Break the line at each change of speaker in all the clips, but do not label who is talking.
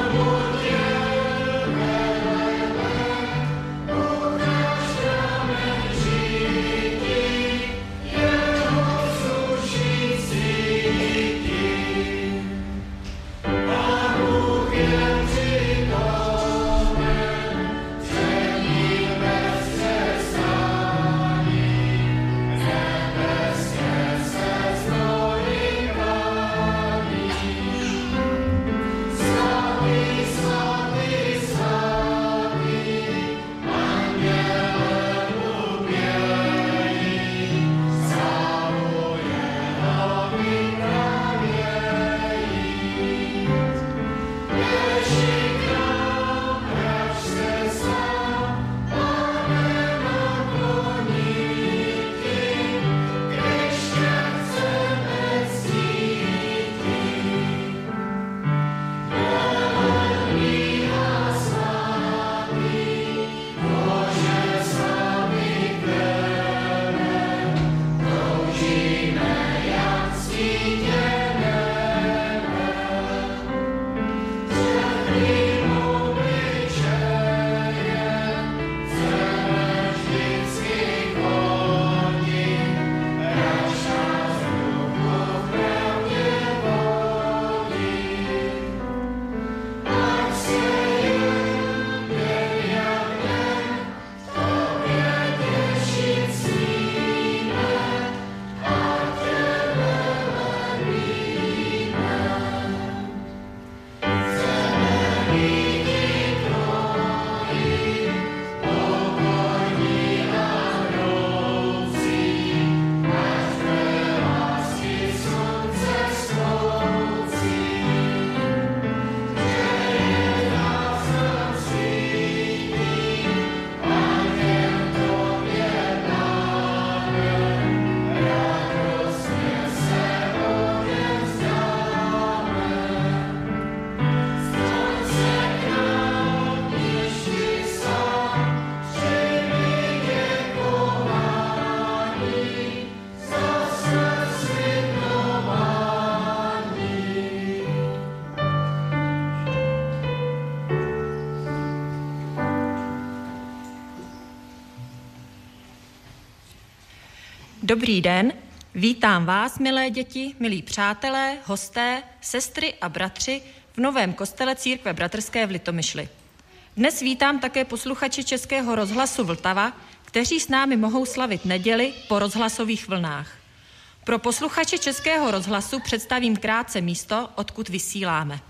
Dobrý den, vítám vás, milé děti, milí přátelé, hosté, sestry a bratři v novém kostele Církve bratrské v Litomyšli. Dnes vítám také posluchače Českého rozhlasu Vltava, kteří s námi mohou slavit neděli po rozhlasových vlnách. Pro posluchače Českého rozhlasu představím krátce místo, odkud vysíláme.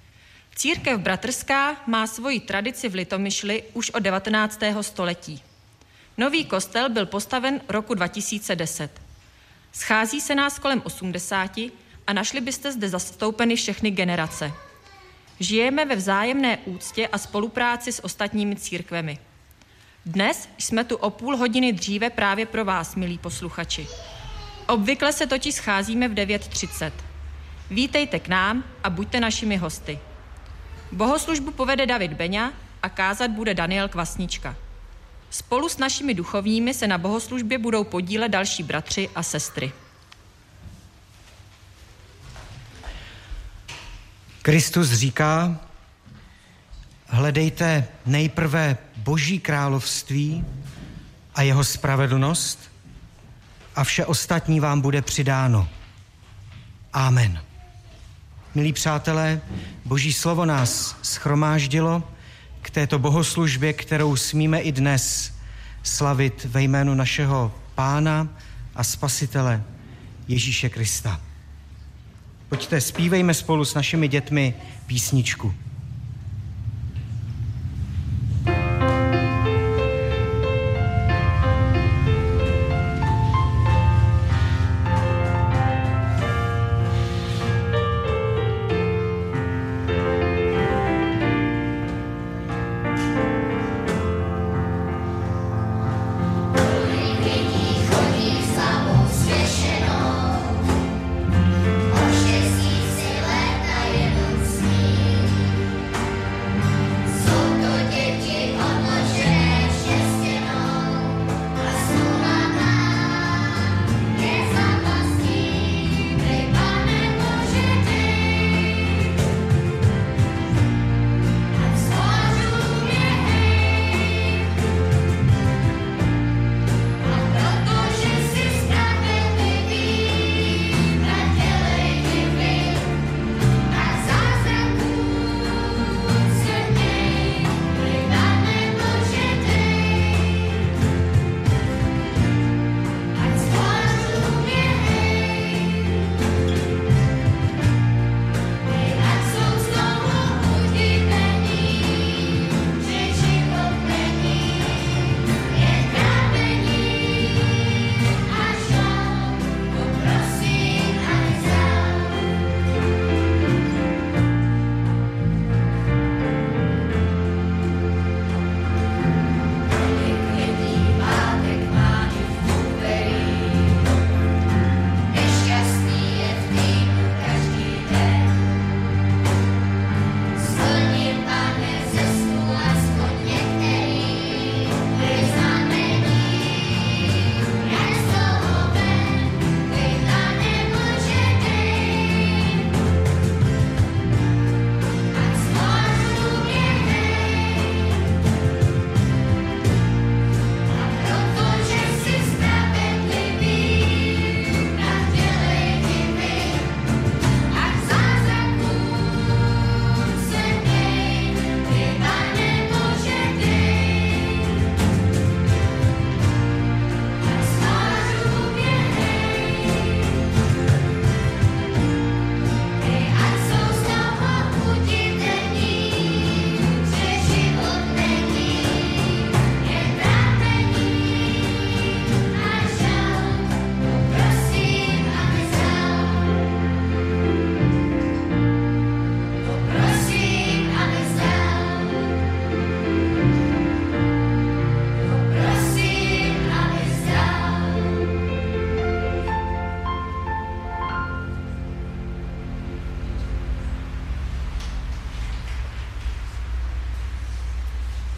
Církev bratrská má svoji tradici v Litomyšli už od 19. století. Nový kostel byl postaven roku 2010. Schází se nás kolem 80 a našli byste zde zastoupeny všechny generace. Žijeme ve vzájemné úctě a spolupráci s ostatními církvemi. Dnes jsme tu o půl hodiny dříve právě pro vás, milí posluchači. Obvykle se totiž scházíme v 9:30. Vítejte k nám a buďte našimi hosty. Bohoslužbu povede David Beňa a kázat bude Daniel Kvasnička. Spolu s našimi duchovními se na bohoslužbě budou podílet další bratři a sestry.
Kristus říká, hledejte nejprve Boží království a jeho spravedlnost a vše ostatní vám bude přidáno. Amen. Milí přátelé, Boží slovo nás shromáždilo k této bohoslužbě, kterou smíme i dnes slavit ve jménu našeho Pána a Spasitele Ježíše Krista. Pojďte, zpívejme spolu s našimi dětmi písničku.
O štěstí si léta jenom sní.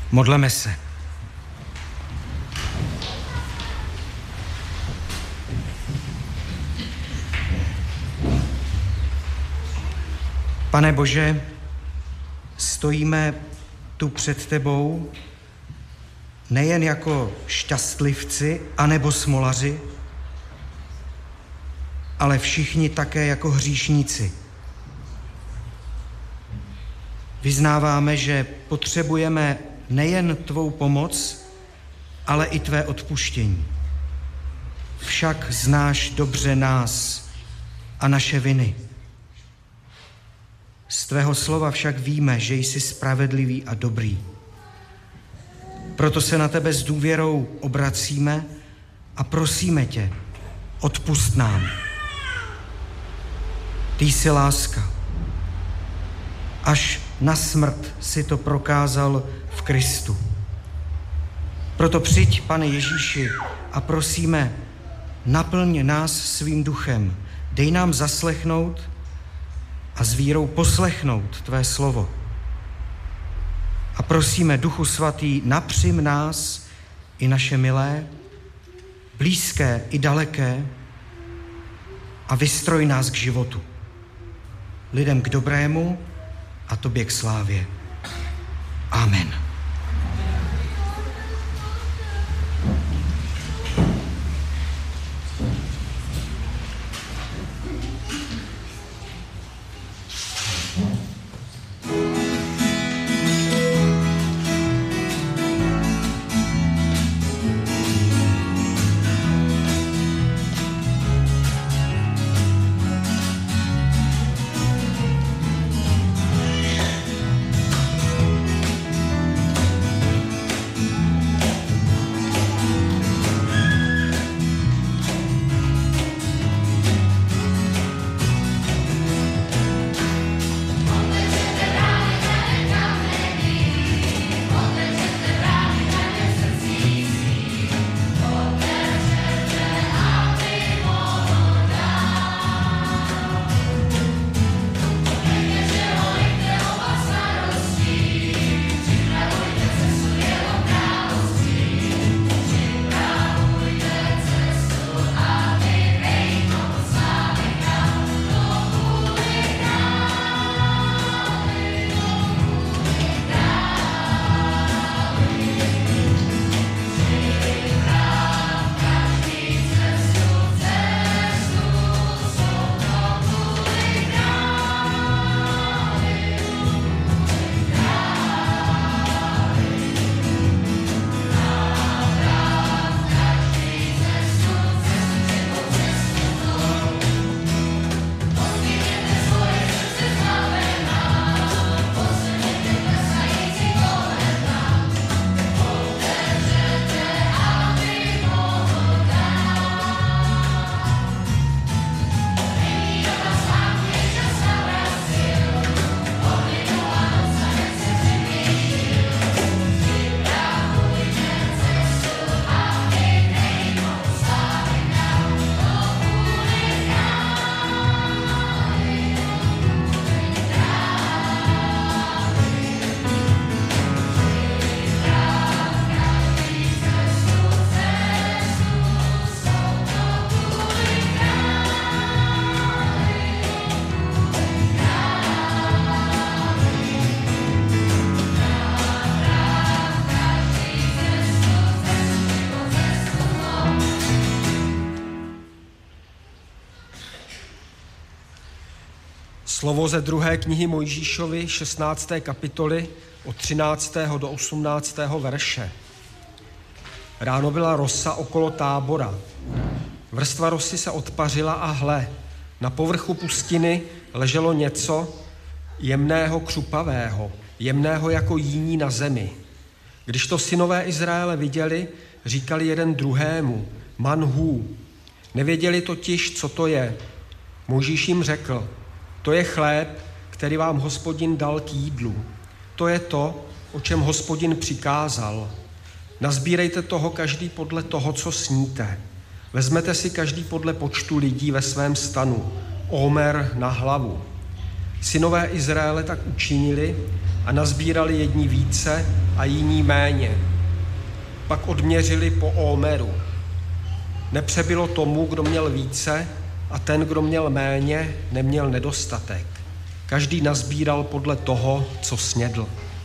Modleme se. Pane Bože, stojíme tu před tebou nejen jako šťastlivci anebo smolaři, ale všichni také jako hříšníci. Vyznáváme, že potřebujeme nejen tvou pomoc, ale i tvé odpuštění. Však znáš dobře nás a naše viny. Z tvého slova však víme, že jsi spravedlivý a dobrý. Proto se na tebe s důvěrou obracíme a prosíme tě, odpusť nám. Ty jsi láska. Až na smrt si to prokázal v Kristu. Proto přijď, Pane Ježíši, a prosíme, naplň nás svým duchem. Dej nám zaslechnout a s vírou poslechnout tvé slovo. A prosíme, Duchu Svatý, napřim nás i naše milé, blízké i daleké a vystroj nás k životu. Lidem k dobrému a tobě k slávě. Amen.
Slovo ze 2. knihy Mojžíšovi, 16. kapitoly, od 13. do 18. verše. Ráno byla rosa okolo Tábora. Vrstva rosy se odpařila a hle, na povrchu pustiny leželo něco jemného křupavého, jemného jako jíní na zemi. Když to synové Izraele viděli, říkali jeden druhému, manhů. Nevěděli totiž, co to je. Mojžíš jim řekl, to je chléb, který vám Hospodin dal k jídlu. To je to, o čem Hospodin přikázal. Nazbírejte toho každý podle toho, co sníte. Vezmete si každý podle počtu lidí ve svém stanu, omer na hlavu. Synové Izraele tak učinili a a nazbírali jedni více a jiní méně. Pak odměřili po ómeru. Nepřebylo tomu, kdo měl více, a ten, kdo měl méně, neměl nedostatek. Každý nazbíral podle toho, co snědl.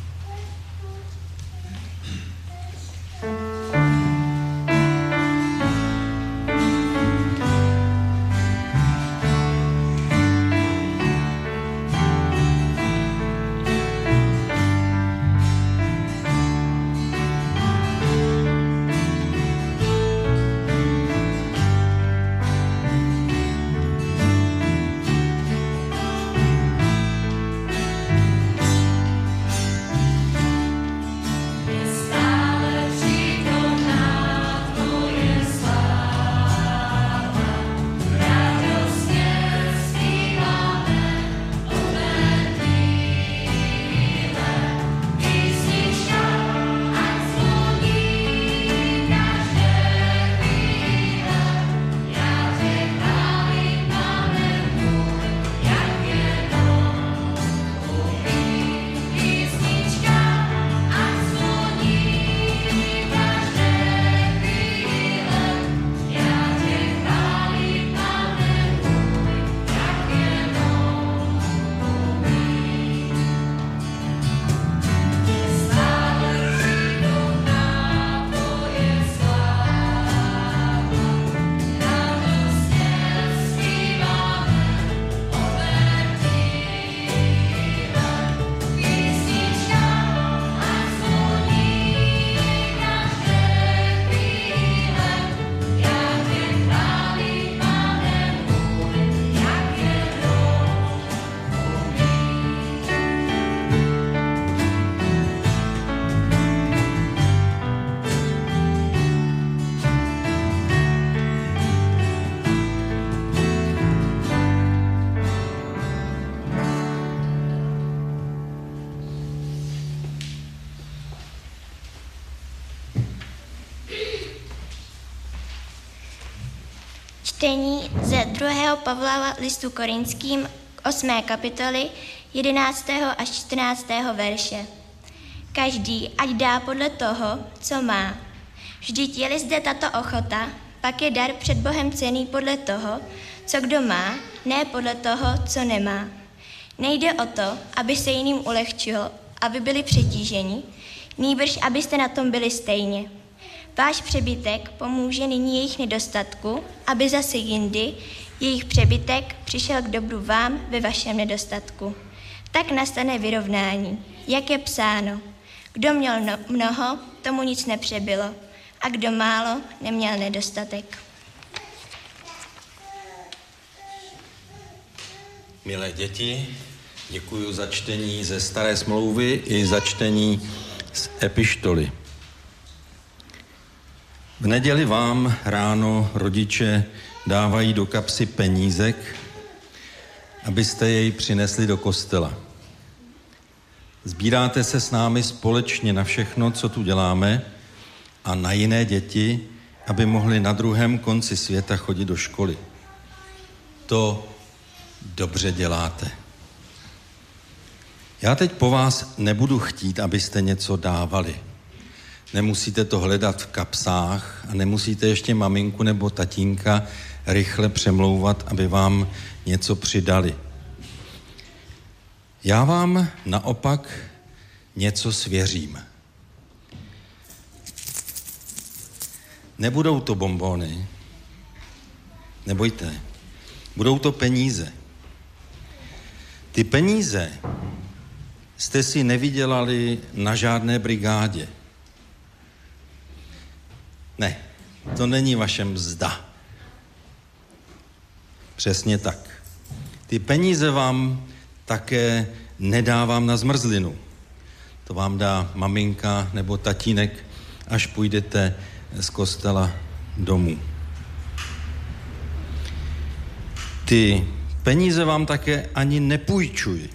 Čtení ze 2. Pavlova listu Korinským 8. kapitoly 11. až 14. verše. Každý ať dá podle toho, co má. Vždyť je-li zde tato ochota, pak je dar před Bohem cenný podle toho, co kdo má, ne podle toho, co nemá. Nejde o to, aby se jiným ulehčilo, aby byli přetíženi, nýbrž abyste na tom byli stejně. Váš přebytek pomůže nyní jejich nedostatku, aby zase jindy jejich přebytek přišel k dobru vám ve vašem nedostatku. Tak nastane vyrovnání, jak je psáno. Kdo měl mnoho, tomu nic nepřebylo, a kdo málo, neměl nedostatek.
Milé děti, děkuji za čtení ze Staré smlouvy i za čtení z epištoly. V neděli vám ráno rodiče dávají do kapsy penízek, abyste jej přinesli do kostela. Sbíráte se s námi společně na všechno, co tu děláme, a na jiné děti, aby mohli na druhém konci světa chodit do školy. To dobře děláte. Já teď po vás nebudu chtít, abyste něco dávali. Nemusíte to hledat v kapsách a nemusíte ještě maminku nebo tatínka rychle přemlouvat, aby vám něco přidali. Já vám naopak něco svěřím. Nebudou to bonbony, nebojte, budou to peníze. Ty peníze jste si nevydělali na žádné brigádě. Ne, to není vaše mzda. Přesně tak. Ty peníze vám také nedávám na zmrzlinu. To vám dá maminka nebo tatínek, až půjdete z kostela domů. Ty peníze vám také ani nepůjčuji.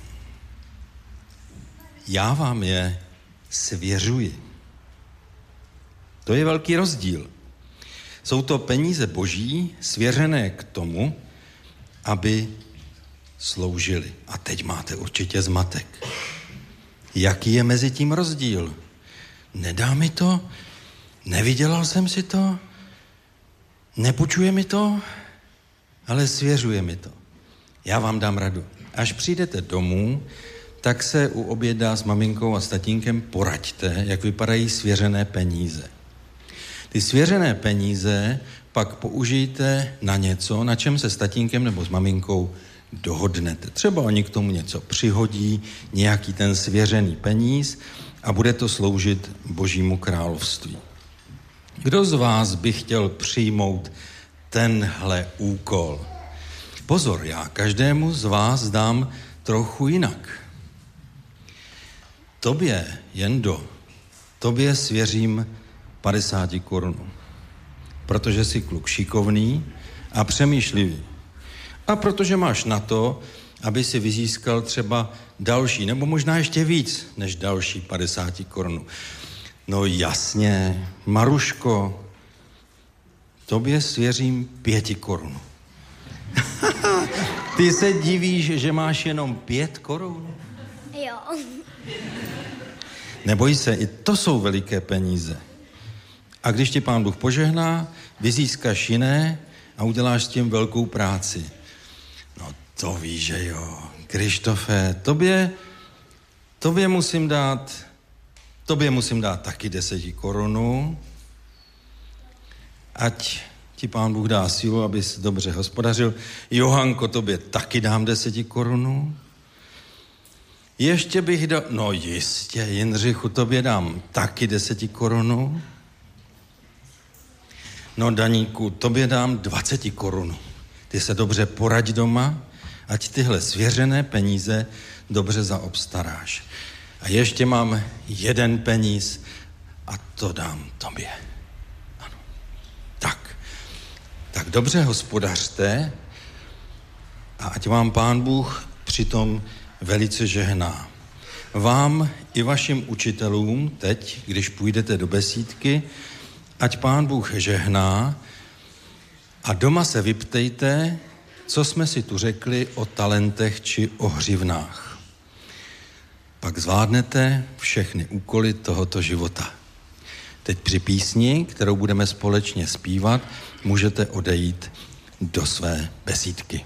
Já vám je svěřuji. To je velký rozdíl. Jsou to peníze boží, svěřené k tomu, aby sloužili. A teď máte určitě zmatek. Jaký je mezi tím rozdíl? Nedá mi to? Nevydělal jsem si to? Nepůjčuje mi to? Ale svěřuje mi to. Já vám dám radu. Až přijdete domů, tak se u oběda s maminkou a s tatínkem poraďte, jak vypadají svěřené peníze. Ty svěřené peníze pak použijte na něco, na čem se s tatínkem nebo s maminkou dohodnete. Třeba oni k tomu něco přihodí, nějaký ten svěřený peníz a bude to sloužit Božímu království. Kdo z vás by chtěl přijmout tenhle úkol? Pozor, já každému z vás dám trochu jinak. Tobě, Jendo, tobě svěřím 50 korun, protože jsi kluk šikovný a přemýšlivý. A protože máš na to, aby si vyzískal třeba další, nebo možná ještě víc než další 50 korun. No jasně, Maruško, tobě svěřím 5 korun. Ty se divíš, že máš jenom 5 korun?
Jo.
Neboj se, i to jsou veliké peníze. A když ti Pán Bůh požehná, vyzískáš jiné a uděláš s tím velkou práci. No to víš, že jo. Krištofe, tobě musím dát taky 10 korun. Ať ti Pán Bůh dá sílu, abys dobře hospodařil. Johanko, tobě taky dám 10 korun. Ještě bych dal, no jistě, Jindřichu, tobě dám taky 10 korun. No Daníku, tobě dám 20 korun. Ty se dobře poraď doma, ať tyhle svěřené peníze dobře zaobstaráš. A ještě mám 1 peníz a to dám tobě. Ano. Tak dobře hospodařte a ať vám Pán Bůh přitom velice žehná. Vám i vašim učitelům teď, když půjdete do besídky, ať Pán Bůh žehná a doma se vyptejte, co jsme si tu řekli o talentech či o hřivnách. Pak zvládnete všechny úkoly tohoto života. Teď při písni, kterou budeme společně zpívat, můžete odejít do své besídky.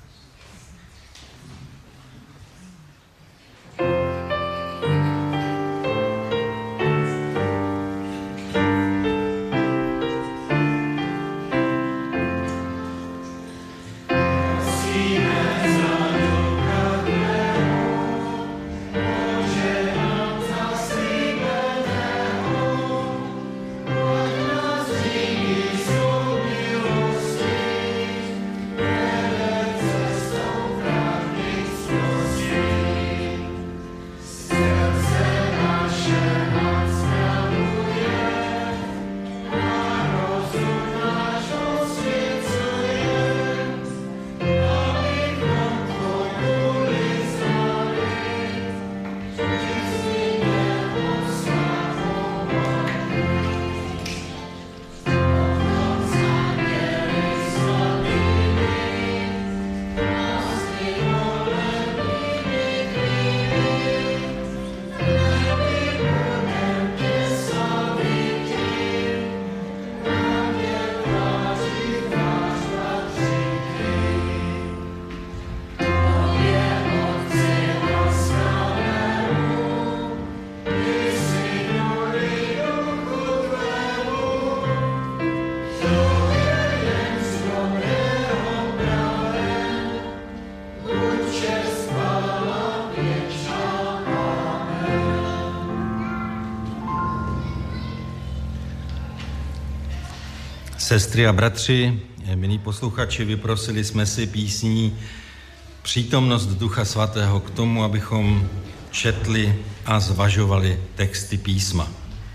Sestry a bratři, milí posluchači, vyprosili jsme si písní přítomnost Ducha Svatého k tomu, abychom četli a zvažovali texty písma.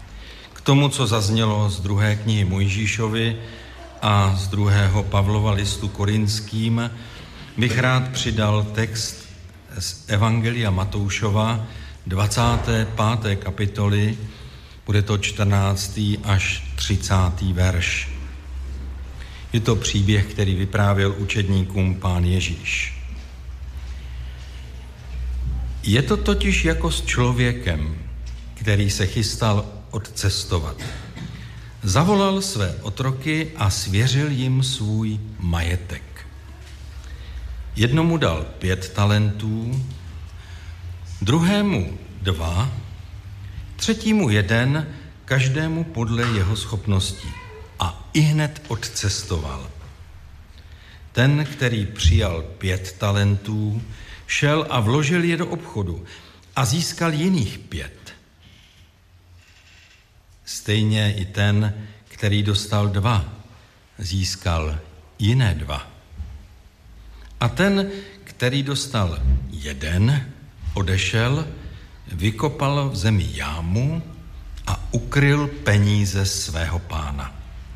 K tomu, co zaznělo z 2. knihy Mojžíšovi a z 2. Pavlova listu Korinským, bych rád přidal text z Evangelia Matoušova, 25. kapitoly, bude to 14. až 30. verš. Je to příběh, který vyprávěl učedníkům Pán Ježíš. Je to totiž jako s člověkem, který se chystal odcestovat. Zavolal své otroky a svěřil jim svůj majetek. Jednomu dal 5 talentů, druhému 2, třetímu 1, každému podle jeho schopností. A ihned odcestoval. Ten, který přijal 5 talentů, šel a vložil je do obchodu a získal jiných 5. Stejně i ten, který dostal 2, získal jiné 2. A ten, který dostal 1, odešel, vykopal v zemi jámu a ukryl peníze svého pána.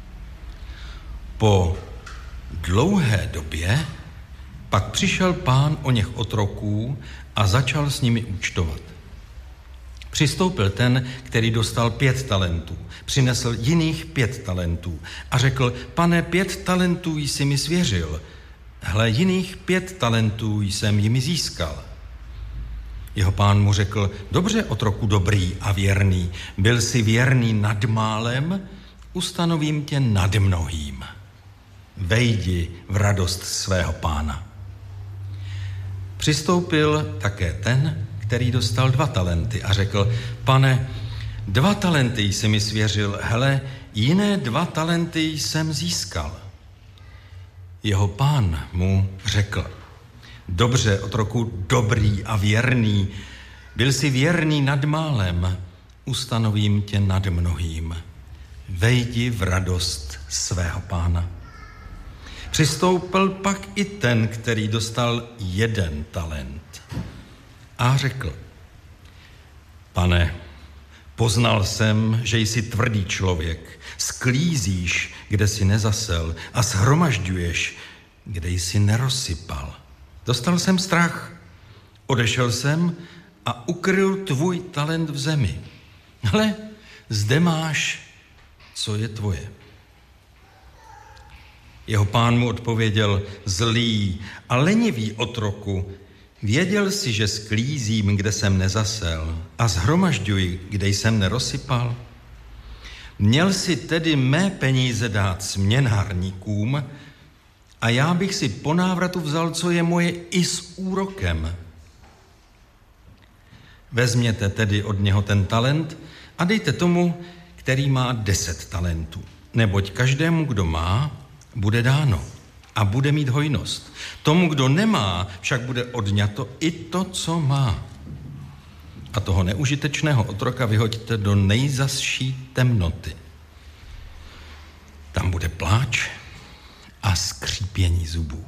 Po dlouhé době pak přišel pán oněch otroků a začal s nimi účtovat. Přistoupil ten, který dostal 5 talentů, přinesl jiných 5 talentů a řekl: Pane, 5 talentů jsi mi svěřil, hle, jiných 5 talentů jsem jimi získal. Jeho pán mu řekl: Dobře, otroku dobrý a věrný, byl jsi věrný nad málem, ustanovím tě nad mnohým. Vejdi v radost svého pána. Přistoupil také ten, který dostal 2 talenty a řekl: Pane, 2 talenty jsi mi svěřil, hele, jiné 2 talenty jsem získal. Jeho pán mu řekl: Dobře, otroku dobrý a věrný, byl jsi věrný nad málem, ustanovím tě nad mnohým. Vejdi v radost svého pána. Přistoupil pak i ten, který dostal 1 talent a řekl: Pane, poznal jsem, že jsi tvrdý člověk, sklízíš, kde jsi nezasel, a shromažďuješ, kde jsi nerozsypal. Dostal jsem strach, odešel jsem a ukryl tvůj talent v zemi. Hle, zde máš, co je tvoje. Jeho pán mu odpověděl: Zlý a lenivý otroku, věděl jsi, že sklízím, kde jsem nezasel, a shromažďuji, kde jsem nerozsypal? Měl si tedy mé peníze dát směnárníkům a já bych si po návratu vzal, co je moje, i s úrokem. Vezměte tedy od něho ten talent a dejte tomu, který má 10 talentů. Neboť každému, kdo má, bude dáno a bude mít hojnost. Tomu, kdo nemá, však bude odňato i to, co má. A toho neužitečného otroka vyhoďte do nejzazší temnoty. Tam bude pláč a skřípění zubů.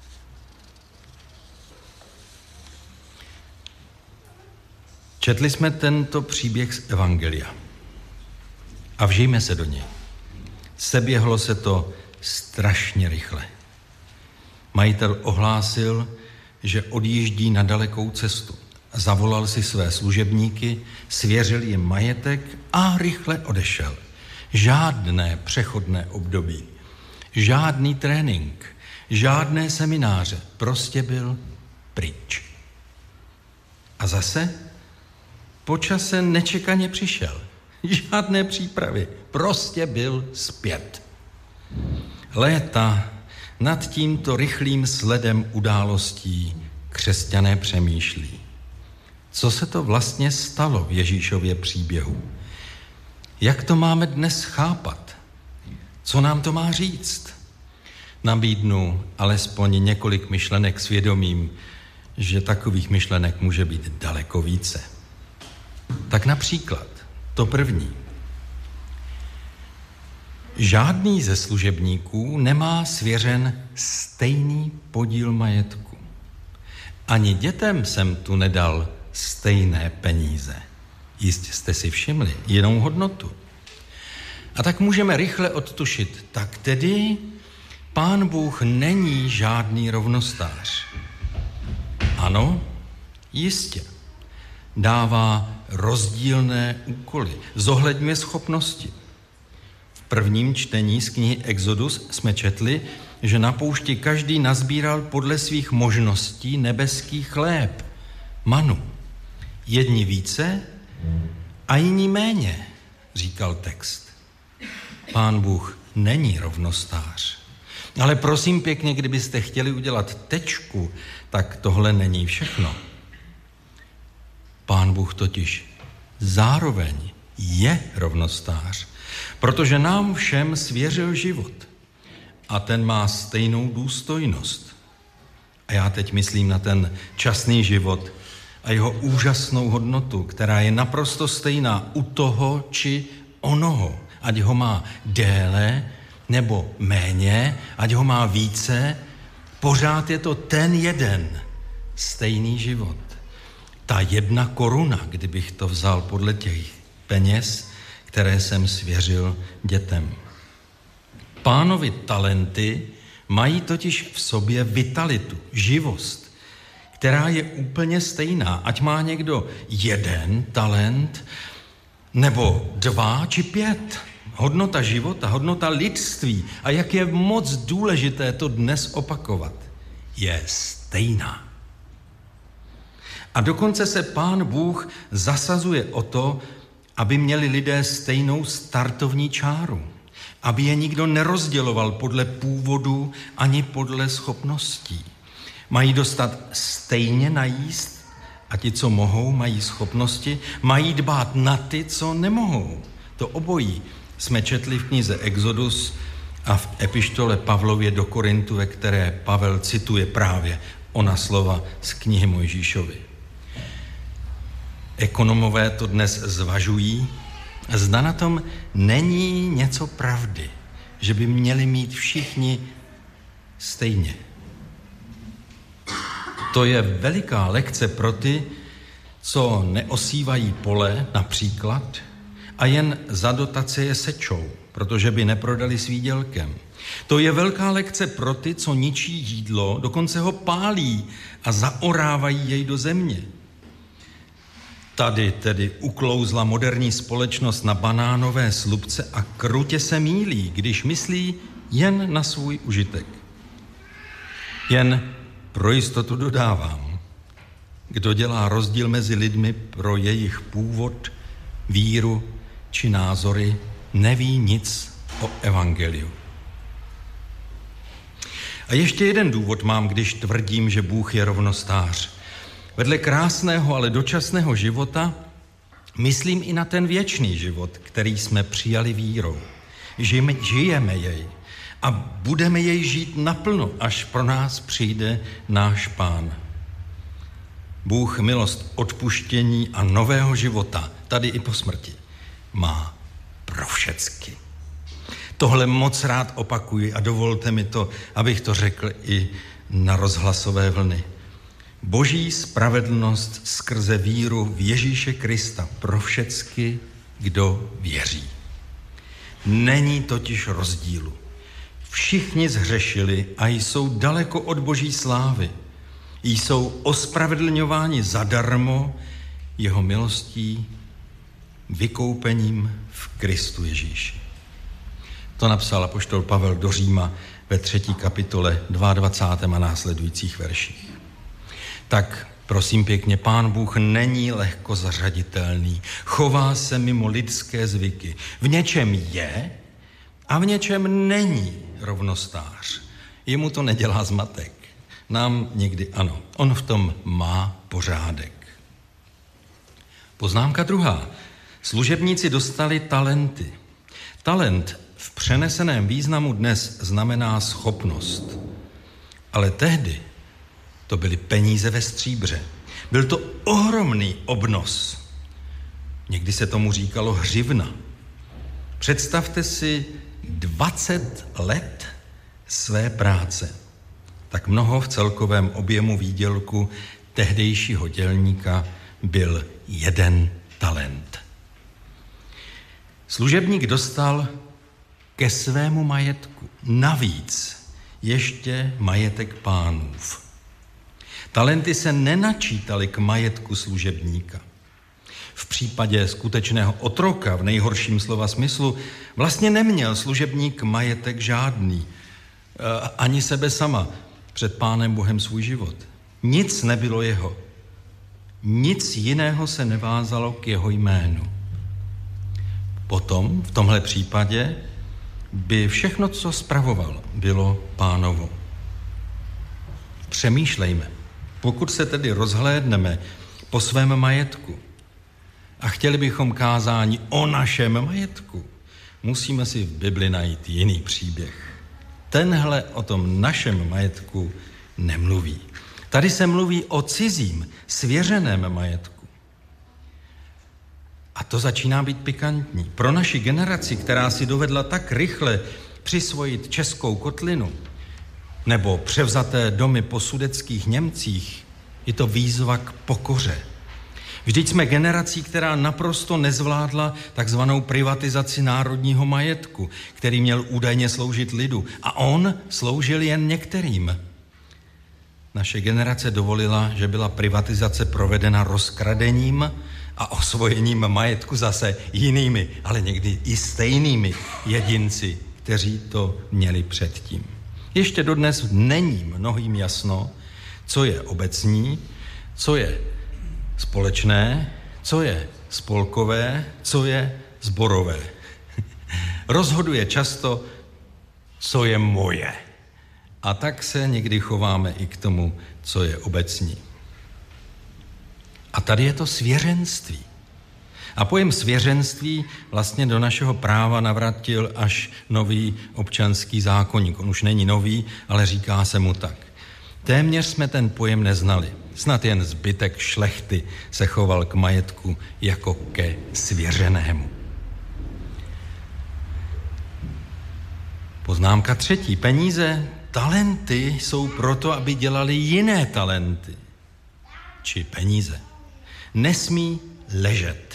Četli jsme tento příběh z Evangelia a vžijme se do něj. Seběhlo se to strašně rychle. Majitel ohlásil, že odjíždí na dalekou cestu. Zavolal si své služebníky, svěřil jim majetek a rychle odešel. Žádné přechodné období, žádný trénink, žádné semináře, prostě byl pryč. A zase po čase nečekaně přišel. Žádné přípravy, prostě byl zpět. Léta nad tímto rychlým sledem událostí křesťané přemýšlí. Co se to vlastně stalo v Ježíšově příběhu? Jak to máme dnes chápat? Co nám to má říct? Nabídnu alespoň několik myšlenek svědomím, že takových myšlenek může být daleko více. Tak například to první. Žádný ze služebníků nemá svěřen stejný podíl majetku. Ani dětem jsem tu nedal stejné peníze. Jistě jste si všimli jinou hodnotu. A tak můžeme rychle odtušit, tak tedy Pán Bůh není žádný rovnostář. Ano, jistě. Dává rozdílné úkoly, zohledňuje schopnosti. V prvním čtení z knihy Exodus jsme četli, že na poušti každý nazbíral podle svých možností nebeský chléb, manu. Jedni více a jiní méně, říkal text. Pán Bůh není rovnostář. Ale prosím pěkně, kdybyste chtěli udělat tečku, tak tohle není všechno. Pán Bůh totiž zároveň je rovnostář, protože nám všem svěřil život a ten má stejnou důstojnost. A já teď myslím na ten časný život a jeho úžasnou hodnotu, která je naprosto stejná u toho či onoho. Ať ho má déle nebo méně, ať ho má více, pořád je to ten jeden stejný život. Ta 1 koruna, kdybych to vzal podle těch peněz, které jsem svěřil dětem. Pánovi talenty mají totiž v sobě vitalitu, živost, která je úplně stejná. Ať má někdo 1 talent, nebo 2 či 5. Hodnota života, hodnota lidství a jak je moc důležité to dnes opakovat, je stejná. A dokonce se Pán Bůh zasazuje o to, aby měli lidé stejnou startovní čáru, aby je nikdo nerozděloval podle původu ani podle schopností. Mají dostat stejně najíst a ti, co mohou, mají schopnosti, mají dbát na ty, co nemohou. To obojí jsme četli v knize Exodus a v epištole Pavlově do Korintu, ve které Pavel cituje právě ona slova z knihy Mojžíšovy. Ekonomové to dnes zvažují, zda na tom není něco pravdy, že by měli mít všichni stejně. To je veliká lekce pro ty, co neosívají pole například a jen za dotace je sečou, protože by neprodali s výdělkem. To je velká lekce pro ty, co ničí jídlo, dokonce ho pálí a zaorávají jej do země. Tady tedy uklouzla moderní společnost na banánové slupce a krutě se mýlí, když myslí jen na svůj užitek. Jen pro jistotu dodávám, kdo dělá rozdíl mezi lidmi pro jejich původ, víru či názory, neví nic o evangeliu. A ještě jeden důvod mám, když tvrdím, že Bůh je rovnostář. Vedle krásného, ale dočasného života myslím i na ten věčný život, který jsme přijali vírou. Žijeme jej a budeme jej žít naplno, až pro nás přijde náš Pán. Bůh milost odpuštění a nového života, tady i po smrti, má pro všecky. Tohle moc rád opakuji a dovolte mi to, abych to řekl i na rozhlasové vlny. Boží spravedlnost skrze víru v Ježíše Krista pro všecky, kdo věří. Není totiž rozdílu. Všichni zhřešili a jsou daleko od Boží slávy. Jsou ospravedlňováni zadarmo jeho milostí, vykoupením v Kristu Ježíši. To napsal apoštol Pavel do Říma ve 3. kapitole 22. a následujících verších. Tak prosím pěkně, Pán Bůh není lehko zařaditelný, chová se mimo lidské zvyky. V něčem je a v něčem není rovnostář. Jemu to nedělá zmatek. Nám někdy ano. On v tom má pořádek. Poznámka druhá. Služebníci dostali talenty. Talent v přeneseném významu dnes znamená schopnost. Ale tehdy to byly peníze ve stříbře. Byl to ohromný obnos. Někdy se tomu říkalo hřivna. Představte si 20 let své práce. Tak mnoho v celkovém objemu výdělku tehdejšího dělníka byl 1 talent. Služebník dostal ke svému majetku navíc ještě majetek Pánův. Talenty se nenačítaly k majetku služebníka. V případě skutečného otroka, v nejhorším slova smyslu, vlastně neměl služebník majetek žádný, ani sebe sama, před Pánem Bohem svůj život. Nic nebylo jeho. Nic jiného se nevázalo k jeho jménu. Potom, v tomhle případě, by všechno, co spravoval, bylo Pánovo. Přemýšlejme. Pokud se tedy rozhlédneme po svém majetku a chtěli bychom kázání o našem majetku, musíme si v Bibli najít jiný příběh. Tenhle o tom našem majetku nemluví. Tady se mluví o cizím, svěřeném majetku. A to začíná být pikantní. Pro naši generaci, která si dovedla tak rychle přisvojit českou kotlinu nebo převzaté domy po sudetských Němcích, je to výzva k pokoře. Vždyť jsme generací, která naprosto nezvládla takzvanou privatizaci národního majetku, který měl údajně sloužit lidu. A on sloužil jen některým. Naše generace dovolila, že byla privatizace provedena rozkradením a osvojením majetku zase jinými, ale někdy i stejnými jedinci, kteří to měli předtím. Ještě dodnes není mnohým jasno, co je obecní, co je společné, co je spolkové, co je sborové. Rozhoduje často, co je moje. A tak se někdy chováme i k tomu, co je obecní. A tady je to svěřenství. A pojem svěřenství vlastně do našeho práva navratil až nový občanský zákoník. On už není nový, ale říká se mu tak. Téměř jsme ten pojem neznali. Snad jen zbytek šlechty se choval k majetku jako ke svěřenému. Poznámka 3. Peníze, talenty jsou proto, aby dělali jiné talenty. Či peníze. Nesmí ležet.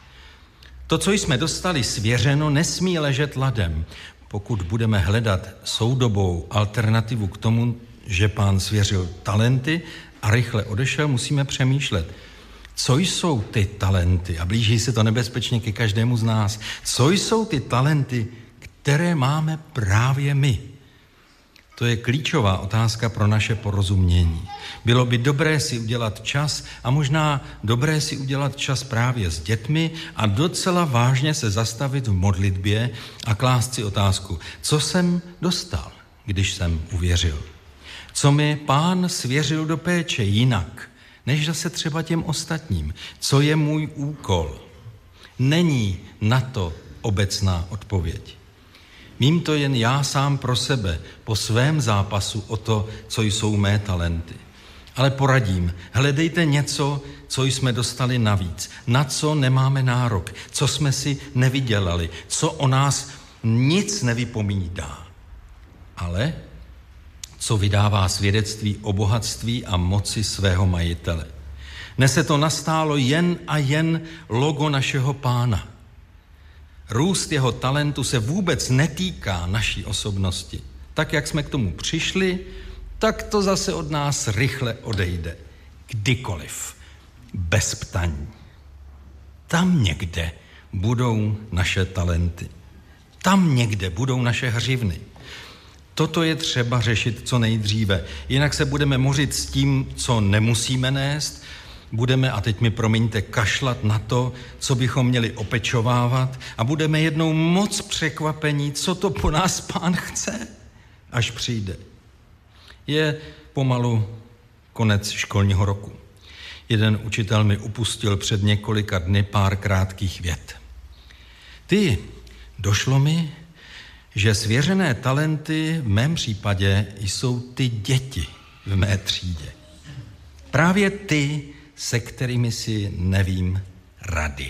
To, co jsme dostali svěřeno, nesmí ležet ladem. Pokud budeme hledat soudobou alternativu k tomu, že Pán svěřil talenty a rychle odešel, musíme přemýšlet, co jsou ty talenty, a blíží se to nebezpečně ke každému z nás, co jsou ty talenty, které máme právě my. To je klíčová otázka pro naše porozumění. Bylo by dobré si udělat čas a možná dobré si udělat čas právě s dětmi a docela vážně se zastavit v modlitbě a klást si otázku, co jsem dostal, když jsem uvěřil. Co mi Pán svěřil do péče jinak, než zase třeba těm ostatním. Co je můj úkol? Není na to obecná odpověď. Vím to jen já sám pro sebe, po svém zápasu o to, co jsou mé talenty. Ale poradím, hledejte něco, co jsme dostali navíc, na co nemáme nárok, co jsme si nevydělali, co o nás nic nevypovídá, ale co vydává svědectví o bohatství a moci svého majitele. Nese to nastálo jen a jen logo našeho Pána. Růst jeho talentu se vůbec netýká naší osobnosti. Tak, jak jsme k tomu přišli, tak to zase od nás rychle odejde. Kdykoliv. Bez ptaní. Tam někde budou naše talenty. Tam někde budou naše hřivny. Toto je třeba řešit co nejdříve. Jinak se budeme mořit s tím, co nemusíme nést, budeme, a teď mi promiňte, kašlat na to, co bychom měli opečovávat a budeme jednou moc překvapení, co to po nás Pán chce, až přijde. Je pomalu konec školního roku. Jeden učitel mi upustil před několika dny pár krátkých vět. Došlo mi, že svěřené talenty v mém případě jsou ty děti v mé třídě. Právě ty, se kterými si nevím rady.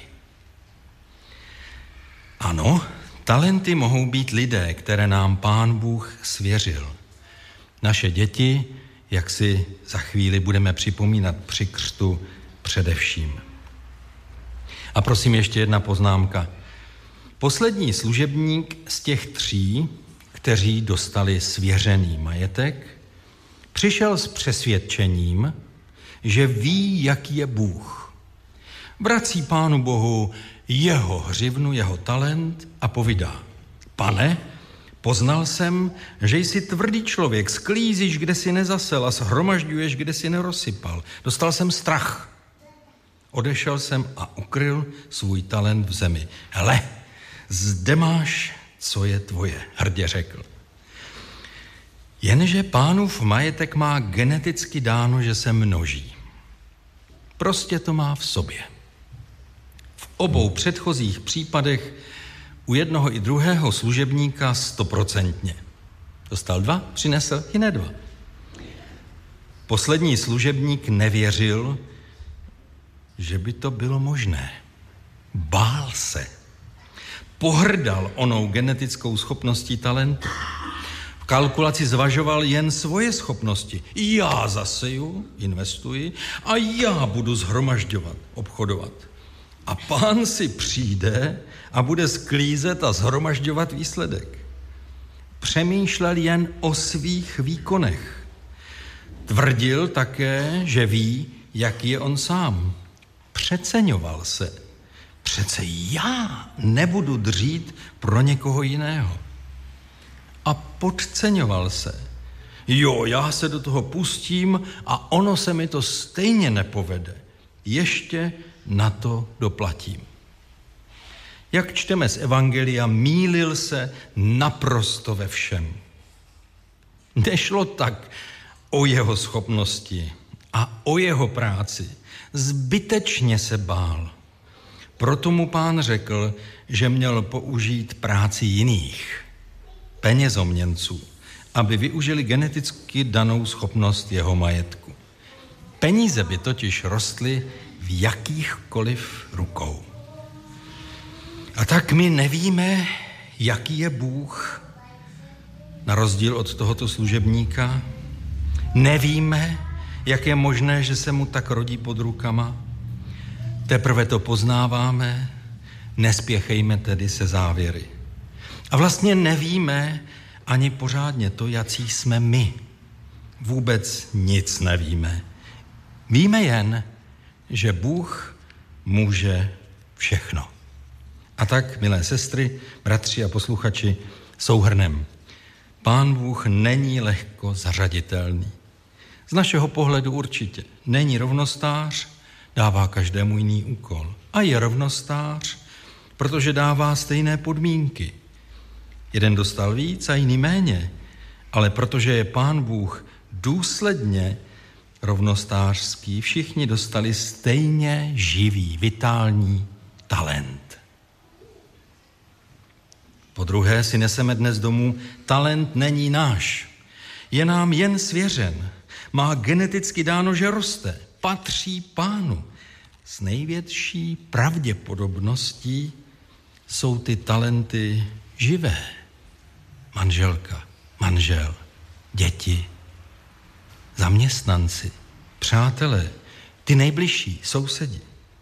Ano, talenty mohou být lidé, které nám Pán Bůh svěřil. Naše děti, jak si za chvíli budeme připomínat při křtu, především. A prosím ještě jedna poznámka. Poslední služebník z těch 3, kteří dostali svěřený majetek, přišel s přesvědčením, že ví, jaký je Bůh. Vrací Pánu Bohu jeho hřivnu, jeho talent a povídá: Pane, poznal jsem, že jsi tvrdý člověk, sklízíš, kde si nezasel a shromažďuješ, kde si nerozsypal. Dostal jsem strach. Odešel jsem a ukryl svůj talent v zemi. Hele, zde máš, co je tvoje, hrdě řekl. Jenže Pánův majetek má geneticky dáno, že se množí. Prostě to má v sobě. V obou předchozích případech u jednoho i druhého služebníka 100%. Dostal 2, přinesl jiné 2. Poslední služebník nevěřil, že by to bylo možné. Bál se. Pohrdal onou genetickou schopností talentu. V kalkulaci zvažoval jen svoje schopnosti. Já zaseju, investuji a já budu shromažďovat, obchodovat. A Pán si přijde a bude sklízet a shromažďovat výsledek. Přemýšlel jen o svých výkonech. Tvrdil také, že ví, jaký je on sám. Přeceňoval se. Přece já nebudu dřít pro někoho jiného. A podceňoval se. Jo, já se do toho pustím a ono se mi to stejně nepovede. Ještě na to doplatím. Jak čteme z Evangelia, mýlil se naprosto ve všem. Nešlo tak o jeho schopnosti a o jeho práci. Zbytečně se bál. Proto mu Pán řekl, že měl použít práci jiných, penězoměnců, aby využili geneticky danou schopnost jeho majetku. Peníze by totiž rostly v jakýchkoliv rukou. A tak my nevíme, jaký je Bůh, na rozdíl od tohoto služebníka. Nevíme, jak je možné, že se mu tak rodí pod rukama. Teprve to poznáváme, nespěchejme tedy se závěry. A vlastně nevíme ani pořádně to, jací jsme my. Vůbec nic nevíme. Víme jen, že Bůh může všechno. A tak, milé sestry, bratři a posluchači, souhrnem. Pán Bůh není lehko zařaditelný. Z našeho pohledu určitě není rovnostář, dává každému jiný úkol. A je rovnostář, protože dává stejné podmínky. Jeden dostal víc a jiný méně, ale protože je Pán Bůh důsledně rovnostářský, všichni dostali stejně živý, vitální talent. Po druhé si neseme dnes domů, talent není náš. Je nám jen svěřen. Má geneticky dáno, že roste. Patří Pánu. S největší pravděpodobností jsou ty talenty živé. Manželka, manžel, děti, zaměstnanci, přátelé, ty nejbližší, sousedi.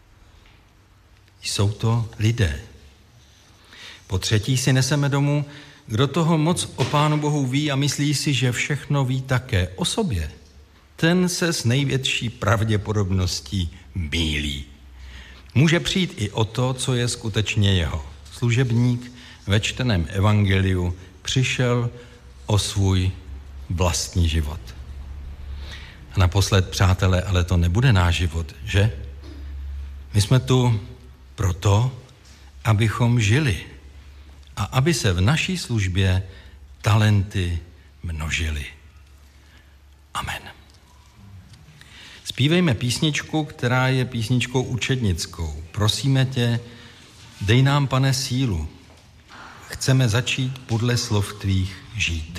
Jsou to lidé. Po třetí si neseme domů, kdo toho moc o Pánu Bohu ví a myslí si, že všechno ví také o sobě. Ten se s největší pravděpodobností mýlí. Může přijít i o to, co je skutečně jeho. Služebník ve čteném evangeliu přišel o svůj vlastní život. A naposled, přátelé, ale to nebude náš život, že? My jsme tu proto, abychom žili a aby se v naší službě talenty množily. Amen. Zpívejme písničku, která je písničkou učednickou. Prosíme tě, dej nám, Pane, sílu. Chceme začít podle slov tvých žít.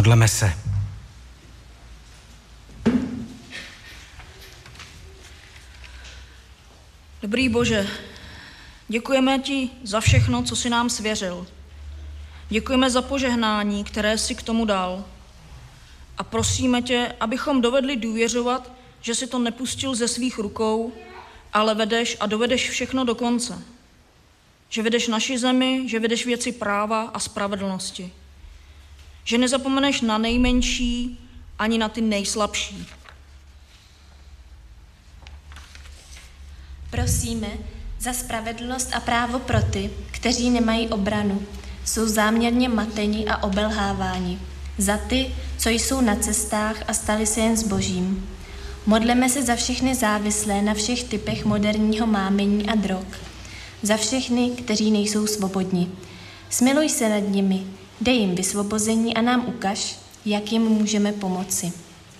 Pomodleme se.
Dobrý Bože, děkujeme ti za všechno, co jsi nám svěřil. Děkujeme za požehnání, které jsi k tomu dal. A prosíme tě, abychom dovedli důvěřovat, že jsi to nepustil ze svých rukou, ale vedeš a dovedeš všechno do konce. Že vedeš naši zemi, že vedeš věci práva a spravedlnosti. Že nezapomeneš na nejmenší ani na ty nejslabší.
Prosíme za spravedlnost a právo pro ty, kteří nemají obranu, jsou záměrně mateni a obelháváni. Za ty, co jsou na cestách a stali se jen zbožím. Modleme se za všechny závislé na všech typech moderního mámení a drog. Za všechny, kteří nejsou svobodní. Smiluj se nad nimi, dej jim vysvobození a nám ukaž, jak jim můžeme pomoci.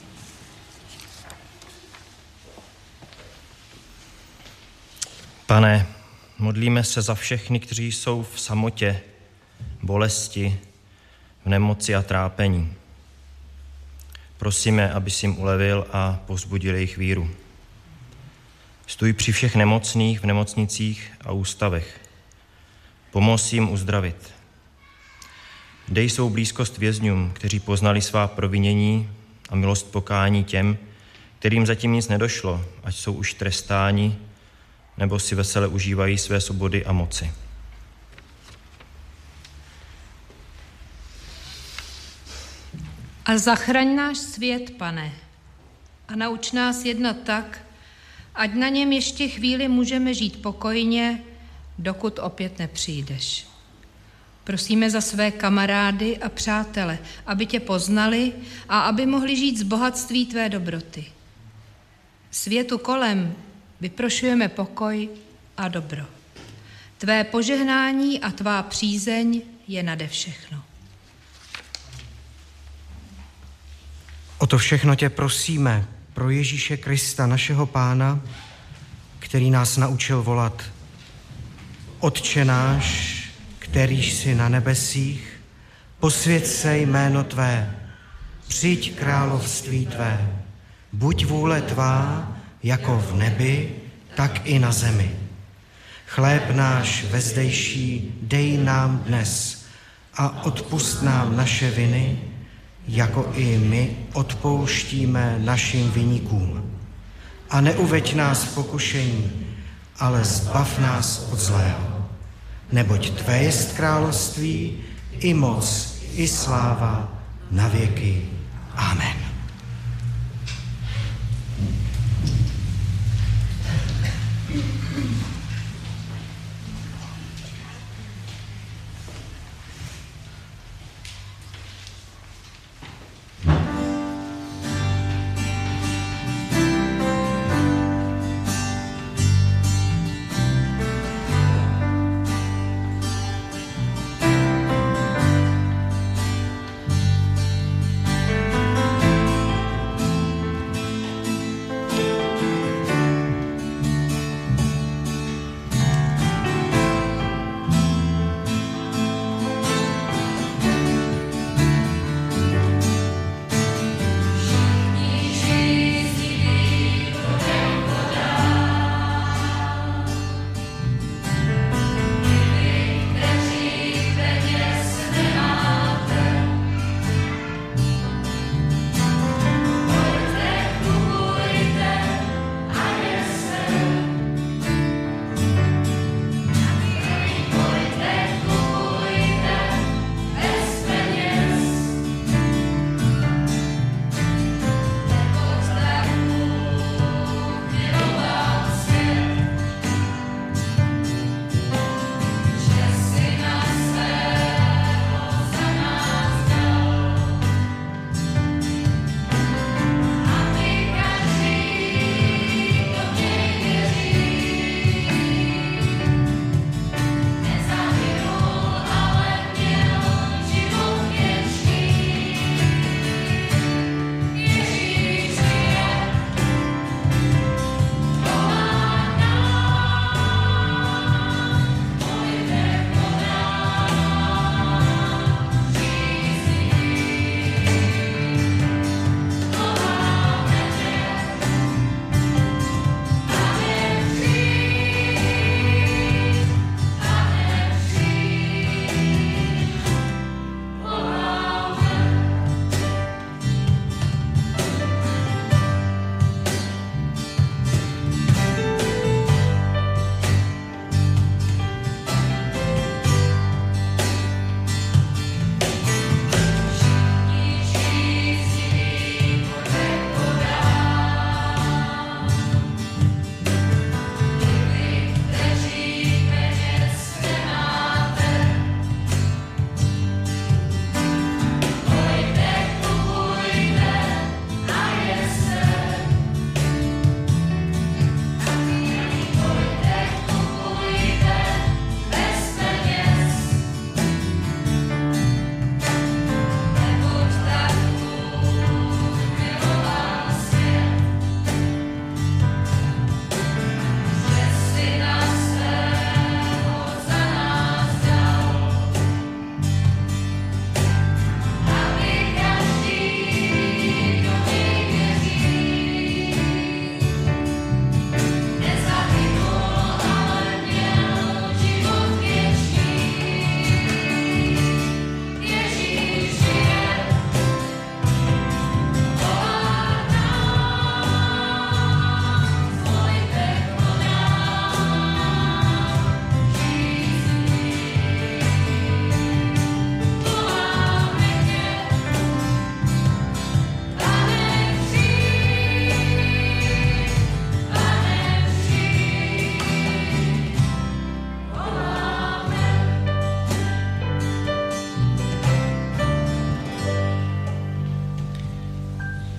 Pane, modlíme se za všechny, kteří jsou v samotě, bolesti, v nemoci a trápení. Prosíme, abys jim ulevil a povzbudil jejich víru. Stůj při všech nemocných v nemocnicích a ústavech. Pomoz jim uzdravit. Dej svou blízkost vězňům, kteří poznali svá provinění a milost pokání těm, kterým zatím nic nedošlo, ať jsou už trestáni, nebo si vesele užívají své svobody a moci.
A zachraň náš svět, Pane, a nauč nás jednat tak, ať na něm ještě chvíli můžeme žít pokojně, dokud opět nepřijdeš. Prosíme za své kamarády a přátele, aby tě poznali a aby mohli žít z bohatství tvé dobroty. Světu kolem vyprošujeme pokoj a dobro. Tvé požehnání a tvá přízeň je nade všechno.
O to všechno tě prosíme pro Ježíše Krista, našeho Pána, který nás naučil volat: Otče náš, kterýž jsi na nebesích, posvěť se jméno tvé, přijď království tvé, buď vůle tvá, jako v nebi, tak i na zemi. Chléb náš vezdejší dej nám dnes a odpusť nám naše viny, jako i my odpouštíme našim viníkům. A neuveď nás v pokušení, ale zbav nás od zlého. Neboť tvé jest království, i moc, i sláva na věky. Amen.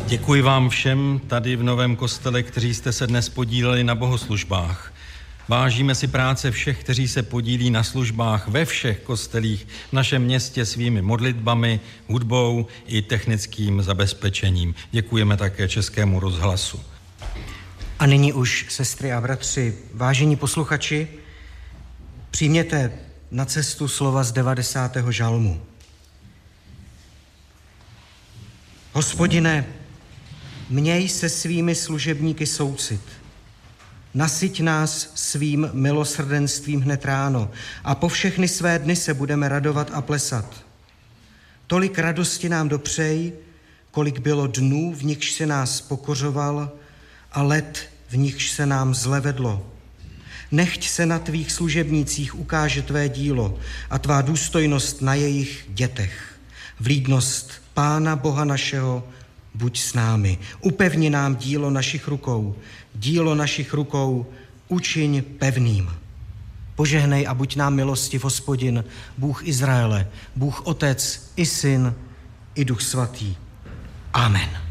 Děkuji vám všem tady v Novém kostele, kteří jste se dnes podíleli na bohoslužbách. Vážíme si práce všech, kteří se podílí na službách ve všech kostelích v našem městě svými modlitbami, hudbou i technickým zabezpečením. Děkujeme také Českému rozhlasu.
A nyní už, sestry a bratři, vážení posluchači, přijměte na cestu slova z 90. žalmu. Hospodine, měj se svými služebníky soucit. Nasyť nás svým milosrdenstvím hned ráno a po všechny své dny se budeme radovat a plesat. Tolik radosti nám dopřej, kolik bylo dnů, v nichž se nás pokořoval, a let, v nichž se nám zle vedlo. Nechť se na tvých služebnících ukáže tvé dílo a tvá důstojnost na jejich dětech. Vlídnost Pána Boha našeho buď s námi. Upevni nám dílo našich rukou učiň pevným. Požehnej a buď nám milostiv, Hospodin, Bůh Izraele, Bůh Otec i Syn i Duch Svatý. Amen.